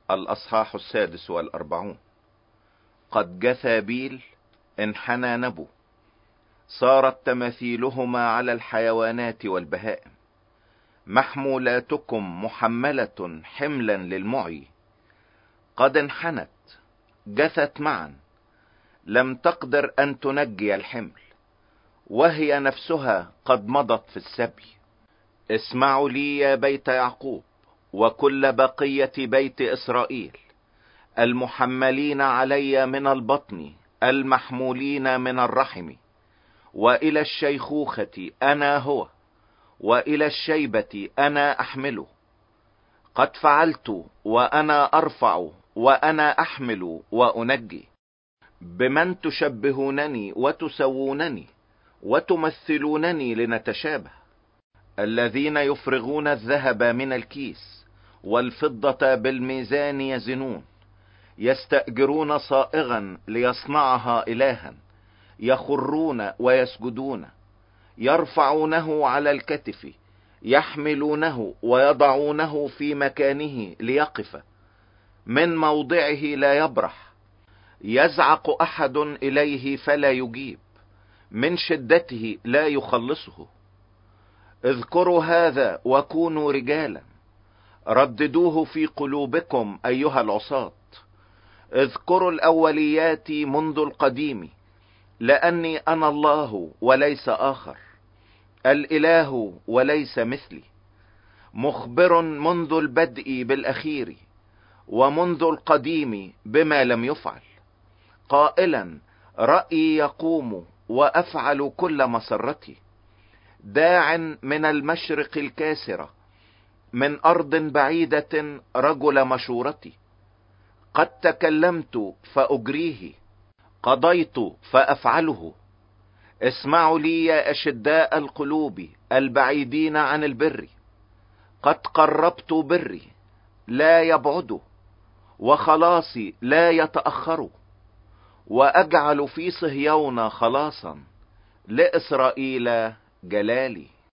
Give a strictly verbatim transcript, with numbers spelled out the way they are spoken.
الأصحاح السادس والأربعون. قد جثى بيل انحنى نبو، صارت تماثيلهما على الحيوانات والبهائم. محمولاتكم محملة حملا للمعي، قد انحنت جثت معا، لم تقدر أن تنجي الحمل، وهي نفسها قد مضت في السبي. اسمعوا لي يا بيت يعقوب وكل بقية بيت إسرائيل، المحملين علي من البطن، المحمولين من الرحم. وإلى الشيخوخة أنا هو، وإلى الشيبة أنا أحمله. قد فعلت وأنا أرفع، وأنا أحمل وأنجي. بمن تشبهونني وتسوونني وتمثلونني لنتشابه؟ الذين يفرغون الذهب من الكيس والفضة بالميزان يزنون، يستأجرون صائغا ليصنعها إلها، يخرون ويسجدون، يرفعونه على الكتف، يحملونه ويضعونه في مكانه ليقف، من موضعه لا يبرح. يزعق أحد إليه فلا يجيب، من شدته لا يخلصه. اذكروا هذا وكونوا رجالا، رددوه في قلوبكم أيها العصاة. اذكروا الأوليات منذ القديم، لأني أنا الله وليس آخر، الإله وليس مثلي، مخبر منذ البدء بالأخير، ومنذ القديم بما لم يفعل، قائلا رأيي يقوم وأفعل كل مسرتي، داع من المشرق الكاسرة، من أرض بعيدة رجل مشورتي. قد تكلمت فأجريه، قضيت فأفعله. اسمعوا لي يا أشداء القلوب البعيدين عن البر، قد قربت بري لا يبعد، وخلاصي لا يتأخر، وأجعل في صهيون خلاصا، لإسرائيل جلالي.